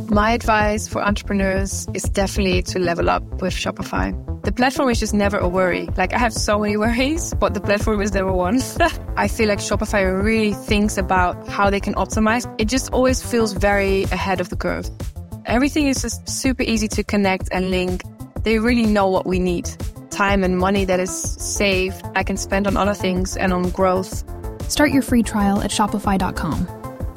My advice for entrepreneurs is definitely to level up with Shopify. The platform is just never a worry. Like, I have so many worries, but the platform is never one. I feel like Shopify really thinks about how they can optimize. It just always feels very ahead of the curve. Everything is just super easy to connect and link. They really know what we need. Time and money that is saved, I can spend on other things and on growth. Start your free trial at shopify.com.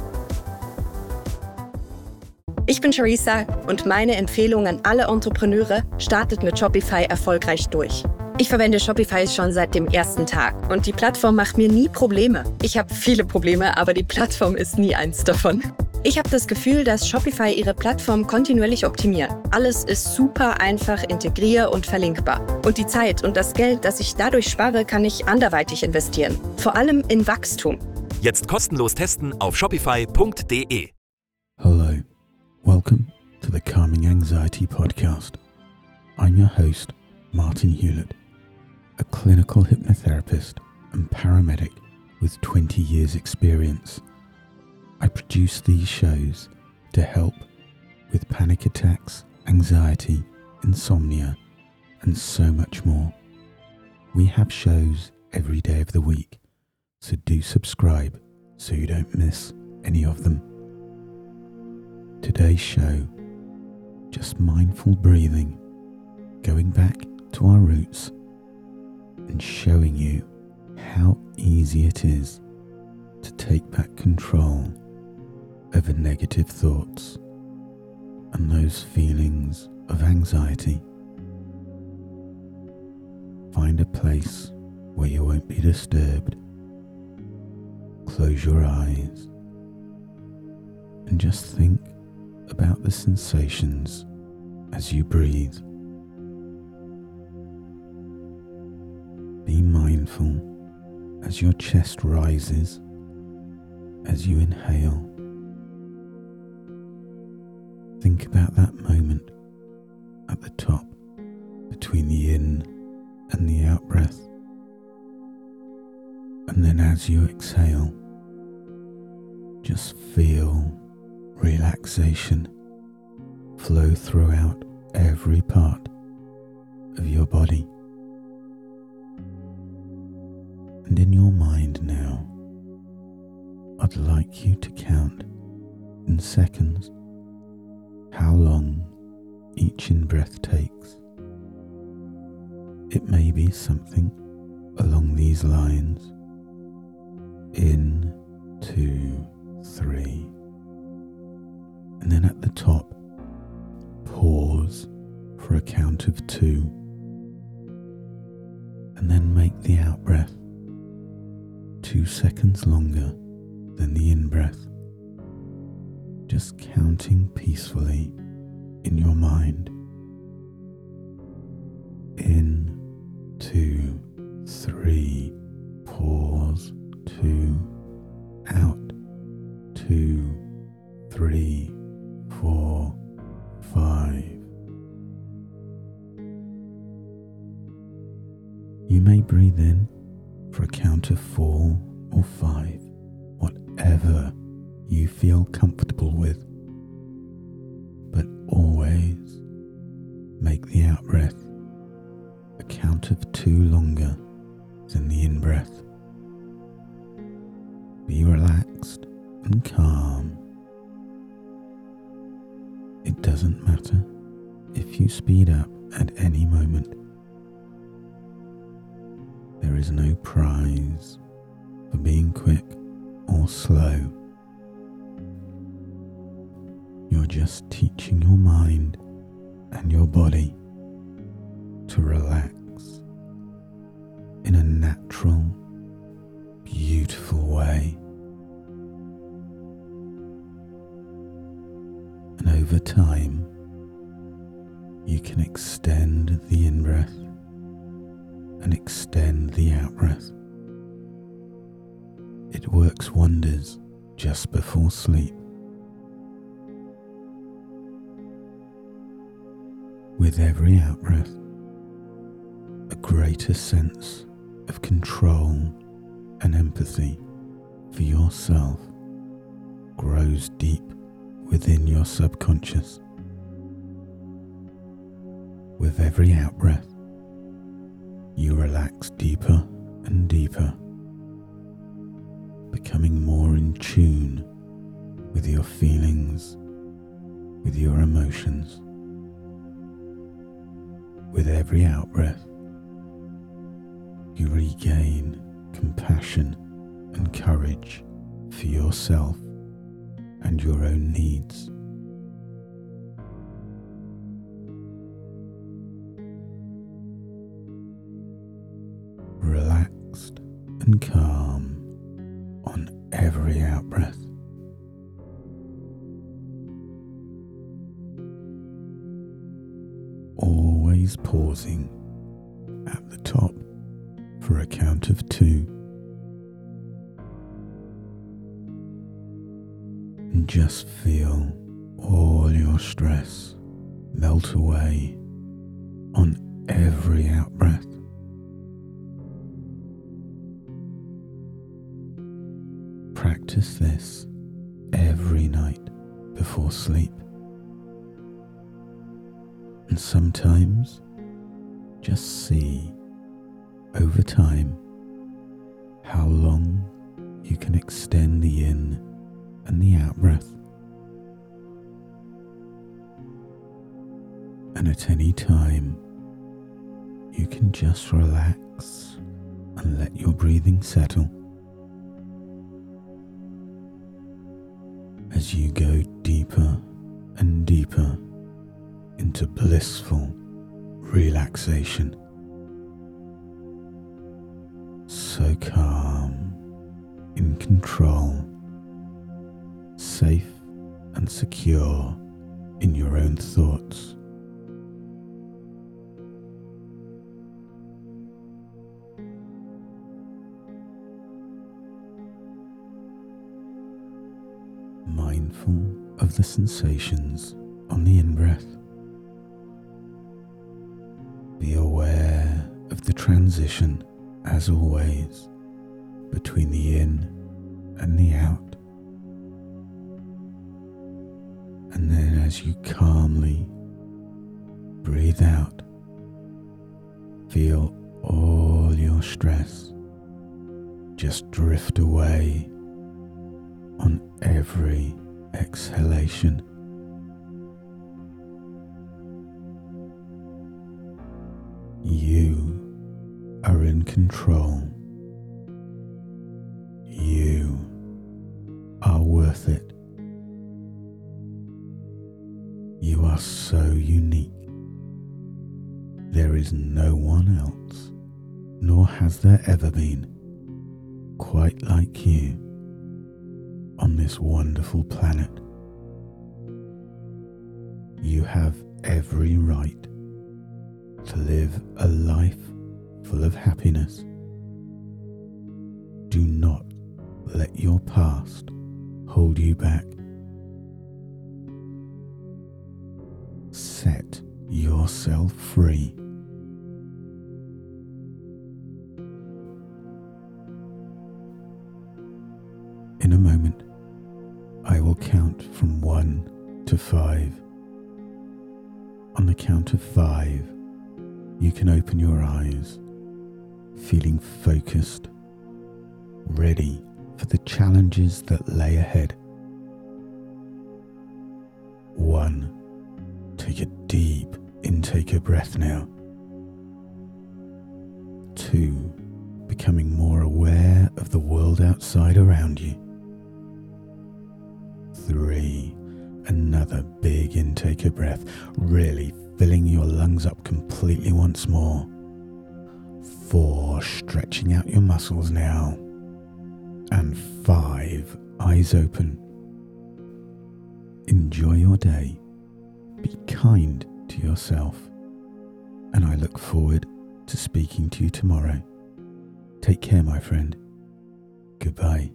Ich bin Charissa und meine Empfehlung an alle Entrepreneure: startet mit Shopify erfolgreich durch. Ich verwende Shopify schon seit dem ersten Tag und die Plattform macht mir nie Probleme. Ich habe viele Probleme, aber die Plattform ist nie eins davon. Ich habe das Gefühl, dass Shopify ihre Plattform kontinuierlich optimiert. Alles ist super einfach integrier- und verlinkbar. Und die Zeit und das Geld, das ich dadurch spare, kann ich anderweitig investieren. Vor allem in Wachstum. Jetzt kostenlos testen auf shopify.de. Hello, welcome to the Calming Anxiety Podcast. I'm your host, Martin Hewlett, a clinical hypnotherapist and paramedic with 20 years experience. I produce these shows to help with panic attacks, anxiety, insomnia, and so much more. We have shows every day of the week, so do subscribe so you don't miss any of them. Today's show, just mindful breathing, going back to our roots and showing you how easy it is to take back control over negative thoughts and those feelings of anxiety. Find a place where you won't be disturbed. Close your eyes and just think about the sensations as you breathe. Be mindful as your chest rises as you inhale. Think about that moment at the top between the in and the out breath. And then as you exhale, just feel relaxation flow throughout every part of your body. And in your mind now, I'd like you to count in seconds how long each in-breath takes. It may be something along these lines: in, 2, 3. And then at the top, pause for a count of 2. And then make the out-breath 2 seconds longer than the in-breath, just counting peacefully in your mind. In, 2, 3, pause, 2, out, 2, 3, 4, 5. You may breathe in for a count of 4 or 5, whatever you feel comfortable with. But always make the out-breath a count of 2 longer than the in-breath. Be relaxed and calm. It doesn't matter if you speed up at any moment. There is no prize for being quick or slow. You're just teaching your mind and your body to relax in a natural, beautiful way. And over time, you can extend the in-breath and extend the out-breath. It works wonders just before sleep. With every out-breath, a greater sense of control and empathy for yourself grows deep within your subconscious. With every out-breath, you relax deeper and deeper, becoming more in tune with your feelings, with your emotions. With every out-breath, you regain compassion and courage for yourself and your own needs. Relaxed and calm on every out-breath. Always pausing at the top for a count of 2. And just feel all your stress melt away on every out-breath. Practice this every night before sleep. And sometimes just see over time how long you can extend the in and the out breath. And at any time, you can just relax and let your breathing settle. As you go deeper and deeper into blissful relaxation. So calm, in control, safe and secure in your own thoughts. Mindful of the sensations on the in-breath. Be aware of the transition, as always, between the in and the out. And then as you calmly breathe out, feel all your stress just drift away on every exhalation. You are in control. You are worth it. You are so unique. There is no one else, nor has there ever been, quite like you on this wonderful planet. You have every right to live a life full of happiness. Do not let your past hold you back. Set yourself free. In a moment, I will count from 1 to 5. On the count of 5, you can open your eyes, feeling focused, ready for the challenges that lay ahead. 1. Take a deep intake of breath now. 2. Becoming more aware of the world outside around you. 3. Another big intake of breath, really filling your lungs up completely once more. 4. Stretching out your muscles now. And 5. Eyes open. Enjoy your day. Be kind to yourself. And I look forward to speaking to you tomorrow. Take care, my friend. Goodbye.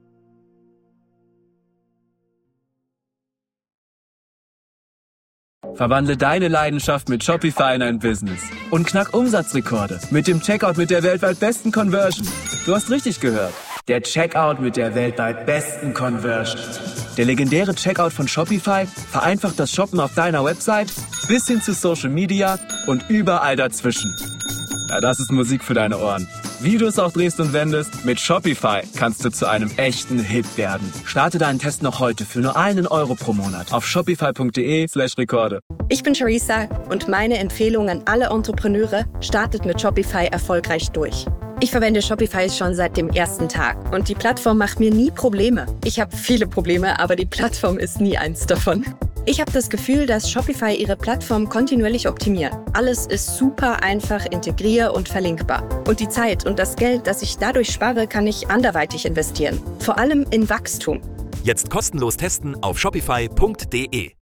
Verwandle deine Leidenschaft mit Shopify in ein Business und knack Umsatzrekorde mit dem Checkout mit der weltweit besten Conversion. Du hast richtig gehört. Der Checkout mit der weltweit besten Conversion. Der legendäre Checkout von Shopify vereinfacht das Shoppen auf deiner Website bis hin zu Social Media und überall dazwischen. Ja, das ist Musik für deine Ohren. Wie du es auch drehst und wendest, mit Shopify kannst du zu einem echten Hit werden. Starte deinen Test noch heute für nur €1 pro Monat auf shopify.de/Rekorde. Ich bin Theresa und meine Empfehlung an alle Entrepreneure: startet mit Shopify erfolgreich durch. Ich verwende Shopify schon seit dem ersten Tag und die Plattform macht mir nie Probleme. Ich habe viele Probleme, aber die Plattform ist nie eins davon. Ich habe das Gefühl, dass Shopify ihre Plattform kontinuierlich optimiert. Alles ist super einfach, integrier- und verlinkbar. Und die Zeit und das Geld, das ich dadurch spare, kann ich anderweitig investieren. Vor allem in Wachstum. Jetzt kostenlos testen auf shopify.de.